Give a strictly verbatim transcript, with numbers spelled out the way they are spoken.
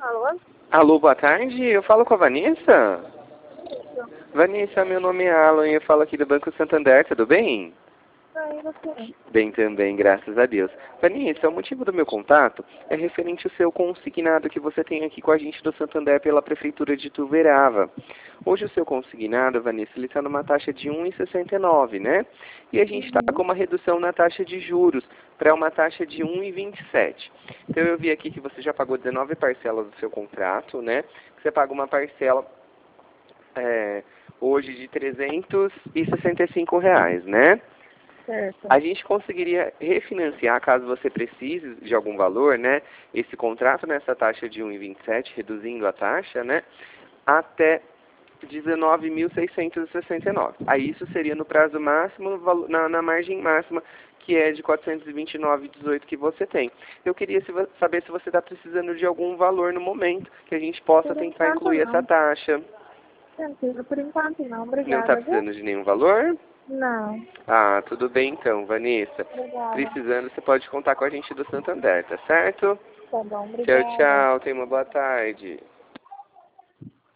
Alô? Alô, boa tarde. Eu falo com a Vanessa? Isso. Vanessa, meu nome é Alan e eu falo aqui do Banco Santander, tudo bem? Oi, você? Bem também, graças a Deus. Vanessa, o motivo do meu contato é referente ao seu consignado que você tem aqui com a gente do Santander pela Prefeitura de Ituverava. Hoje o seu consignado, Vanessa, ele está numa taxa de um vírgula sessenta e nove, né? E a gente está Uhum. com uma redução na taxa de juros para uma taxa de um vírgula vinte e sete. Então eu vi aqui que você já pagou dezenove parcelas do seu contrato, né? Você paga uma parcela é, hoje de trezentos e sessenta e cinco reais, né? Certo. A gente conseguiria refinanciar, caso você precise de algum valor, né, esse contrato nessa taxa de um vírgula vinte e sete, reduzindo a taxa, né, até dezenove mil seiscentos e sessenta e nove. Aí isso seria no prazo máximo, na, na margem máxima, que é de quatrocentos e vinte e nove vírgula dezoito que você tem. Eu queria se, saber se você está precisando de algum valor no momento, que a gente possa Por tentar enquanto incluir essa não. taxa. Tranquilo, por enquanto não. Não está Obrigada, viu? precisando de nenhum valor? Não. Ah, tudo bem então, Vanessa. Obrigada. Precisando, você pode contar com a gente do Santander, tá certo? Tá bom, Tchau, obrigada. tchau. Tenha uma boa tarde.